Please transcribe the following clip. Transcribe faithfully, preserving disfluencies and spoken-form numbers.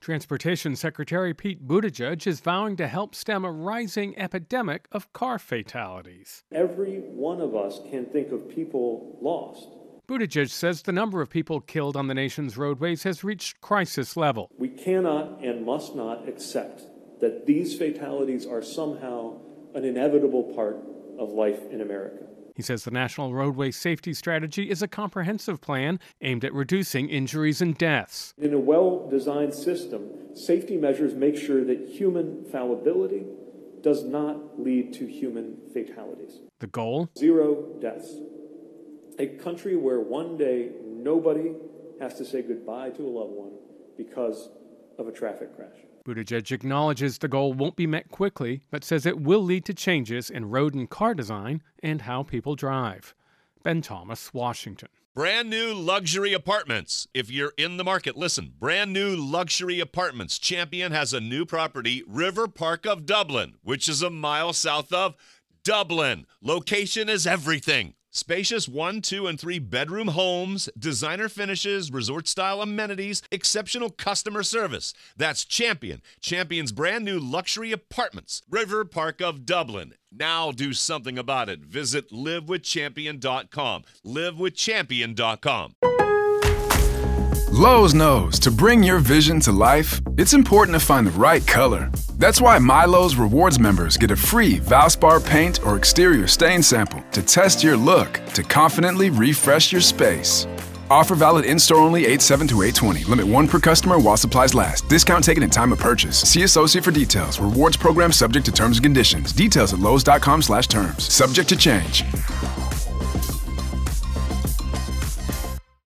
Transportation Secretary Pete Buttigieg is vowing to help stem a rising epidemic of car fatalities. Every one of us can think of people lost. Buttigieg says the number of people killed on the nation's roadways has reached crisis level. We cannot and must not accept that these fatalities are somehow an inevitable part of life in America. He says the National Roadway Safety Strategy is a comprehensive plan aimed at reducing injuries and deaths. In a well-designed system, safety measures make sure that human fallibility does not lead to human fatalities. The goal? Zero deaths. A country where one day nobody has to say goodbye to a loved one because of a traffic crash. Buttigieg acknowledges the goal won't be met quickly, but says it will lead to changes in road and car design and how people drive. Ben Thomas, Washington. Brand new luxury apartments. If you're in the market, listen. Brand new luxury apartments. Champion has a new property, River Park of Dublin, which is a mile south of Dublin. Location is everything. Spacious one, two, and three bedroom homes, designer finishes, resort-style amenities, exceptional customer service. That's Champion. Champion's brand new luxury apartments. River Park of Dublin. Now do something about it. Visit live with champion dot com. live with champion dot com. Lowe's knows to bring your vision to life, it's important to find the right color. That's why MyLowe's Rewards members get a free Valspar paint or exterior stain sample to test your look to confidently refresh your space. Offer valid in-store only eight seven to eight twenty. Limit one per customer while supplies last. Discount taken at time of purchase. See associate for details. Rewards program subject to terms and conditions. Details at lowes dot com slash terms. Subject to change.